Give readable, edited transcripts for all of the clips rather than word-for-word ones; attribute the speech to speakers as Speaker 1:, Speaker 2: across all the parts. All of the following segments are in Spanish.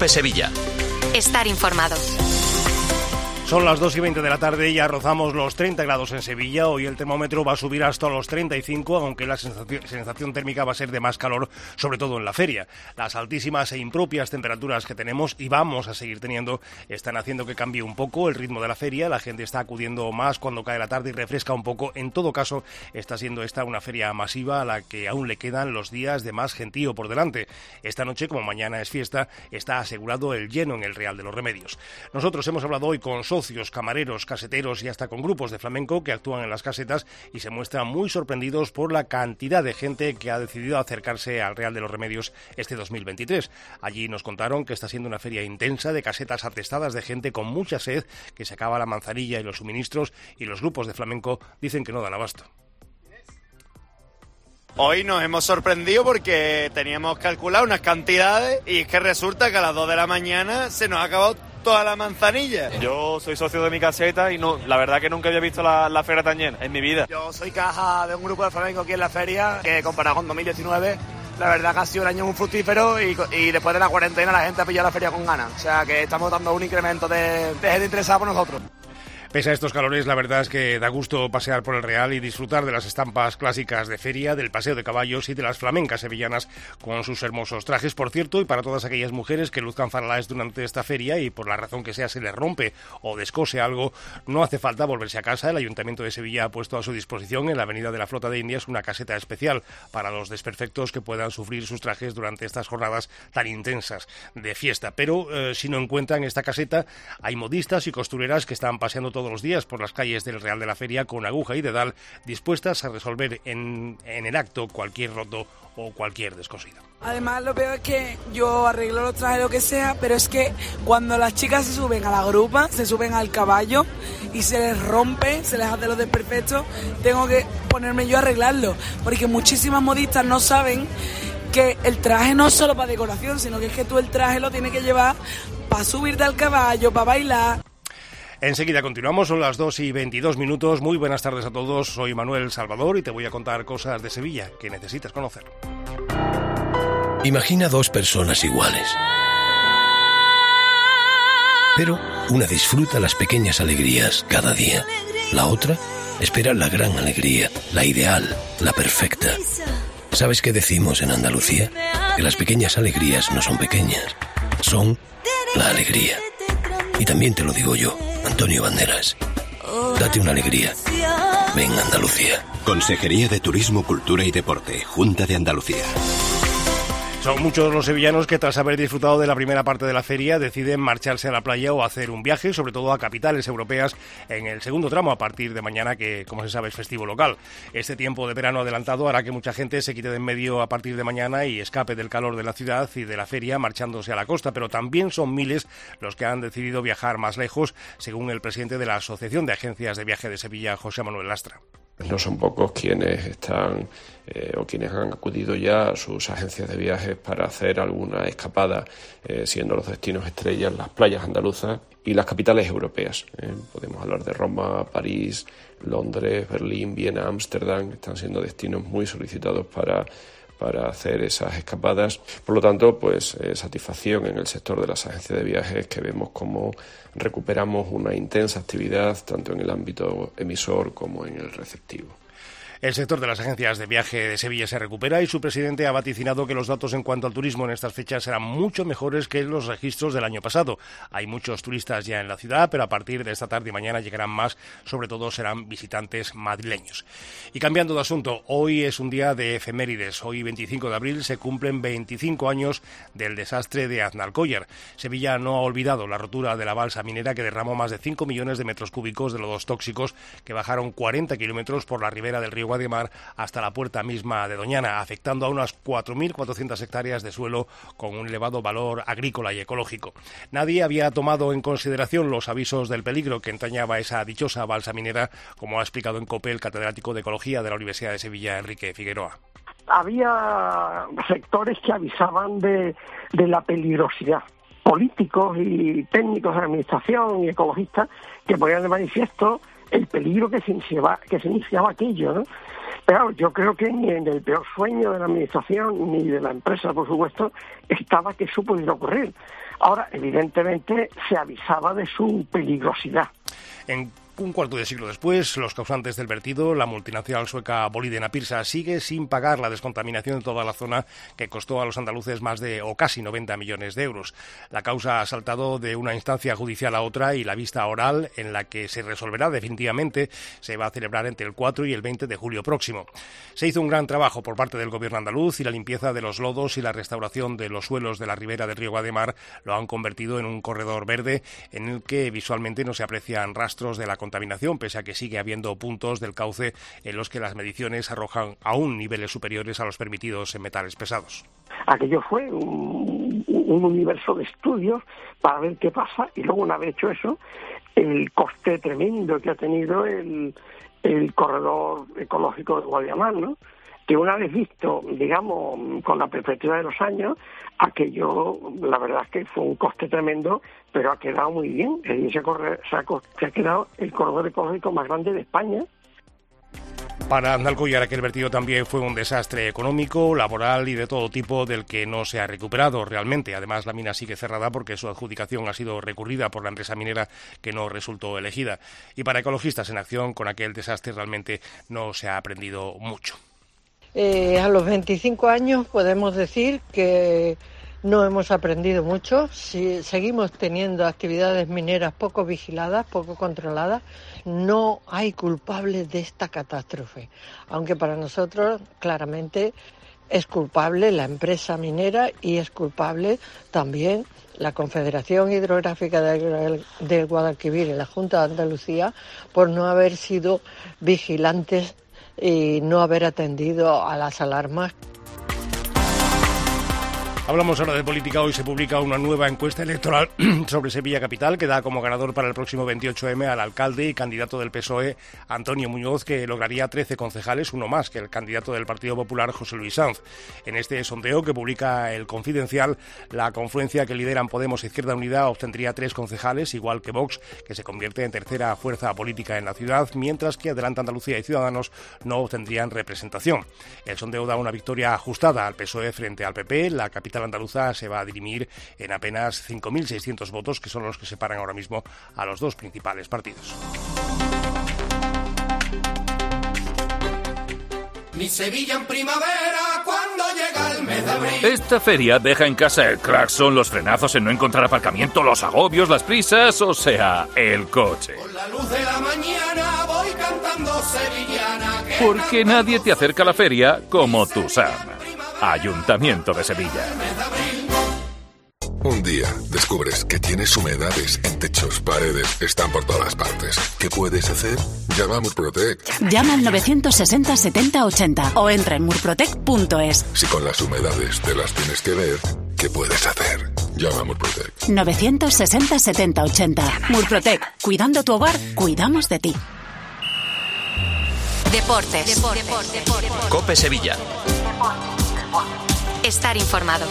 Speaker 1: Cope Sevilla.
Speaker 2: Estar informado.
Speaker 3: Son las 2:20 de la tarde y ya rozamos los 30 grados en Sevilla. Hoy el termómetro va a subir hasta los 35, aunque la sensación térmica va a ser de más calor, sobre todo en la feria. Las altísimas e impropias temperaturas que tenemos y vamos a seguir teniendo están haciendo que cambie un poco el ritmo de la feria. La gente está acudiendo más cuando cae la tarde y refresca un poco. En todo caso, está siendo esta una feria masiva a la que aún le quedan los días de más gentío por delante. Esta noche, como mañana es fiesta, está asegurado el lleno en el Real de los Remedios. Nosotros hemos hablado hoy con socios, camareros, caseteros y hasta con grupos de flamenco que actúan en las casetas y se muestran muy sorprendidos por la cantidad de gente que ha decidido acercarse al Real de los Remedios este 2023. Allí nos contaron que está siendo una feria intensa de casetas atestadas de gente con mucha sed, que se acaba la manzanilla y los suministros, y los grupos de flamenco dicen que no dan abasto.
Speaker 4: Hoy nos hemos sorprendido porque teníamos calculado unas cantidades y es que resulta que a las 2 de la mañana se nos ha acabado toda la manzanilla.
Speaker 5: Yo soy socio de mi caseta y no, la verdad que nunca había visto la feria tan llena en mi vida.
Speaker 6: Yo soy caja de un grupo de flamenco aquí en la feria, que comparado con 2019, la verdad que ha sido un año muy fructífero y después de la cuarentena la gente ha pillado la feria con ganas. O sea que estamos dando un incremento de gente interesada por nosotros.
Speaker 3: Pese a estos calores, la verdad es que da gusto pasear por el Real y disfrutar de las estampas clásicas de feria, del paseo de caballos y de las flamencas sevillanas con sus hermosos trajes. Por cierto, y para todas aquellas mujeres que luzcan faralaes durante esta feria y por la razón que sea se les rompe o descose algo, no hace falta volverse a casa. El Ayuntamiento de Sevilla ha puesto a su disposición en la Avenida de la Flota de Indias una caseta especial para los desperfectos que puedan sufrir sus trajes durante estas jornadas tan intensas de fiesta. Pero si no encuentran esta caseta, hay modistas y costureras que están paseando todos los días por las calles del Real de la Feria con aguja y dedal, dispuestas a resolver en el acto cualquier roto o cualquier descosido.
Speaker 7: Además, lo peor es que yo arreglo los trajes, lo que sea, pero es que cuando las chicas se suben a la grupa, se suben al caballo y se les rompe, se les hace los desperfectos, tengo que ponerme yo a arreglarlo, porque muchísimas modistas no saben que el traje no es solo para decoración, sino que es que tú el traje lo tienes que llevar para subirte al caballo, para bailar.
Speaker 3: Enseguida continuamos, son las 2:22. Muy buenas tardes a todos, soy Manuel Salvador y te voy a contar cosas de Sevilla que necesitas conocer.
Speaker 8: Imagina dos personas iguales. Pero una disfruta las pequeñas alegrías cada día. La otra espera la gran alegría, la ideal, la perfecta. ¿Sabes qué decimos en Andalucía? Que las pequeñas alegrías no son pequeñas, son la alegría. Y también te lo digo yo, Antonio Banderas. Date una alegría. Ven Andalucía.
Speaker 9: Consejería de Turismo, Cultura y Deporte, Junta de Andalucía.
Speaker 3: Son muchos los sevillanos que tras haber disfrutado de la primera parte de la feria deciden marcharse a la playa o hacer un viaje, sobre todo a capitales europeas, en el segundo tramo a partir de mañana, que como se sabe es festivo local. Este tiempo de verano adelantado hará que mucha gente se quite de en medio a partir de mañana y escape del calor de la ciudad y de la feria marchándose a la costa, pero también son miles los que han decidido viajar más lejos, según el presidente de la Asociación de Agencias de Viaje de Sevilla, José Manuel Lastra.
Speaker 10: No son pocos quienes están o quienes han acudido ya a sus agencias de viajes para hacer alguna escapada, siendo los destinos estrellas las playas andaluzas y las capitales europeas. Podemos hablar de Roma, París, Londres, Berlín, Viena, Ámsterdam, están siendo destinos muy solicitados para hacer esas escapadas. Por lo tanto, pues satisfacción en el sector de las agencias de viajes, que vemos cómo recuperamos una intensa actividad tanto en el ámbito emisor como en el receptivo.
Speaker 3: El sector de las agencias de viaje de Sevilla se recupera y su presidente ha vaticinado que los datos en cuanto al turismo en estas fechas serán mucho mejores que los registros del año pasado. Hay muchos turistas ya en la ciudad, pero a partir de esta tarde y mañana llegarán más, sobre todo serán visitantes madrileños. Y cambiando de asunto, hoy es un día de efemérides. Hoy, 25 de abril, se cumplen 25 años del desastre de Aznalcóllar. Sevilla no ha olvidado la rotura de la balsa minera que derramó más de 5 millones de metros cúbicos de lodos tóxicos que bajaron 40 kilómetros por la ribera del río Guadiamar hasta la puerta misma de Doñana, afectando a unas 4.400 hectáreas de suelo con un elevado valor agrícola y ecológico. Nadie había tomado en consideración los avisos del peligro que entrañaba esa dichosa balsa minera, como ha explicado en COPE el catedrático de Ecología de la Universidad de Sevilla, Enrique Figueroa.
Speaker 11: Había sectores que avisaban de la peligrosidad. Políticos y técnicos de administración y ecologistas que ponían de manifiesto el peligro que se iniciaba aquello, ¿no? Pero yo creo que ni en el peor sueño de la administración ni de la empresa, por supuesto, estaba que eso pudiera ocurrir. Ahora, evidentemente, se avisaba de su peligrosidad.
Speaker 3: En un cuarto de siglo después, los causantes del vertido, la multinacional sueca Boliden Apirsa, sigue sin pagar la descontaminación de toda la zona que costó a los andaluces más de o casi 90 millones de euros. La causa ha saltado de una instancia judicial a otra y la vista oral, en la que se resolverá definitivamente, se va a celebrar entre el 4 y el 20 de julio próximo. Se hizo un gran trabajo por parte del gobierno andaluz y la limpieza de los lodos y la restauración de los suelos de la ribera del río Guademar lo han convertido en un corredor verde en el que visualmente no se aprecian rastros de la contaminación, pese a que sigue habiendo puntos del cauce en los que las mediciones arrojan aún niveles superiores a los permitidos en metales pesados.
Speaker 11: Aquello fue un universo de estudios para ver qué pasa, y luego, una vez hecho eso, el coste tremendo que ha tenido el corredor ecológico de Guadiamar, ¿no? Que una vez visto, digamos, con la perspectiva de los años, aquello, la verdad es que fue un coste tremendo, pero ha quedado muy bien. Se ha quedado el corredor ecológico más grande de España.
Speaker 3: Para Andalcollar, aquel vertido también fue un desastre económico, laboral y de todo tipo del que no se ha recuperado realmente. Además, la mina sigue cerrada porque su adjudicación ha sido recurrida por la empresa minera que no resultó elegida. Y para Ecologistas en Acción, con aquel desastre realmente no se ha aprendido mucho.
Speaker 1: A los 25 años podemos decir que no hemos aprendido mucho. Si seguimos teniendo actividades mineras poco vigiladas, poco controladas, no hay culpables de esta catástrofe. Aunque para nosotros claramente es culpable la empresa minera y es culpable también la Confederación Hidrográfica del Guadalquivir y la Junta de Andalucía por no haber sido vigilantes y no haber atendido a las alarmas.
Speaker 3: Hablamos ahora de política. Hoy se publica una nueva encuesta electoral sobre Sevilla Capital que da como ganador para el próximo 28M al alcalde y candidato del PSOE, Antonio Muñoz, que lograría 13 concejales, uno más que el candidato del Partido Popular, José Luis Sanz. En este sondeo que publica El Confidencial, la confluencia que lideran Podemos e Izquierda Unida obtendría 3 concejales, igual que Vox, que se convierte en tercera fuerza política en la ciudad, mientras que Adelante Andalucía y Ciudadanos no obtendrían representación. El sondeo da una victoria ajustada al PSOE frente al PP. La capital andaluza se va a dirimir en apenas 5.600 votos, que son los que separan ahora mismo a los dos principales partidos.
Speaker 2: Mi Sevilla en primavera, cuando llega el mes de abril.
Speaker 12: Esta feria deja en casa el claxon, los frenazos en no encontrar aparcamiento, los agobios, las prisas, o sea, el coche.
Speaker 2: Con la luz de la mañana voy cantando sevillana.
Speaker 12: Porque nadie te acerca a la feria como TUSAM, Ayuntamiento de Sevilla.
Speaker 13: Un día descubres que tienes humedades en techos, paredes, están por todas partes. ¿Qué puedes hacer? Llama a Murprotec.
Speaker 14: Llama al 960 70 80 o entra en murprotec.es.
Speaker 13: Si con las humedades te las tienes que ver, ¿qué puedes hacer? Llama a Murprotec.
Speaker 14: 960 70 80. Murprotec. Cuidando tu hogar, cuidamos de ti.
Speaker 15: Deportes.
Speaker 16: COPE Sevilla.
Speaker 15: Estar informado.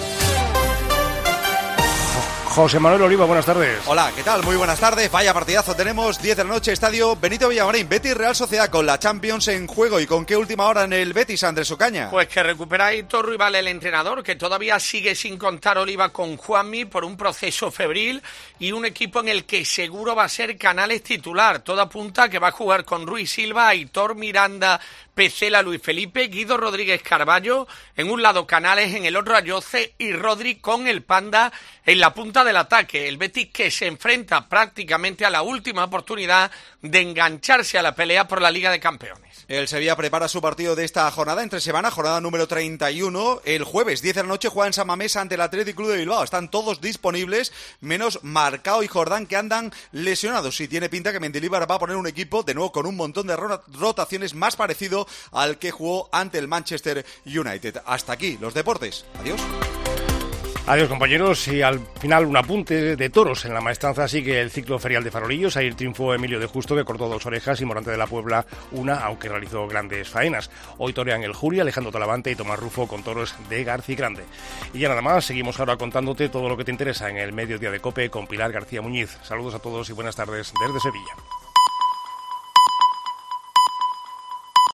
Speaker 3: José Manuel Oliva, buenas tardes.
Speaker 17: Hola, ¿qué tal? Muy buenas tardes. Vaya partidazo tenemos, 10 de la noche, estadio Benito Villamarín. Betis Real Sociedad con la Champions en juego. ¿Y con qué última hora en el Betis, Andrés Ocaña?
Speaker 18: Pues que recupera a Héctor Ruibal, el entrenador, que todavía sigue sin contar Oliva con Juanmi por un proceso febril y un equipo en el que seguro va a ser Canales titular. Todo apunta a que va a jugar con Ruiz Silva, Aitor Miranda, Pecela, Luis Felipe, Guido Rodríguez Carballo, en un lado Canales, en el otro Ayoce y Rodri con el Panda en la punta del ataque. El Betis que se enfrenta prácticamente a la última oportunidad de engancharse a la pelea por la Liga de Campeones.
Speaker 17: El Sevilla prepara su partido de esta jornada entre semana, jornada número 31. El jueves, 10 de la noche, juega en San Mamés ante el Athletic Club de Bilbao. Están todos disponibles, menos Marcao y Jordán, que andan lesionados. Y tiene pinta que Mendilibar va a poner un equipo, de nuevo con un montón de rotaciones, más parecido al que jugó ante el Manchester United. Hasta aquí los deportes. Adiós.
Speaker 3: Adiós, compañeros, y al final un apunte de toros. En la Maestranza sigue el ciclo ferial de farolillos. Ayer triunfó Emilio de Justo, que cortó 2 orejas, y Morante de la Puebla una, aunque realizó grandes faenas. Hoy torean el Juria, Alejandro Talavante y Tomás Rufo con toros de García Grande. Y ya nada más, seguimos ahora contándote todo lo que te interesa en el Mediodía de COPE con Pilar García Muñiz. Saludos a todos y buenas tardes desde Sevilla.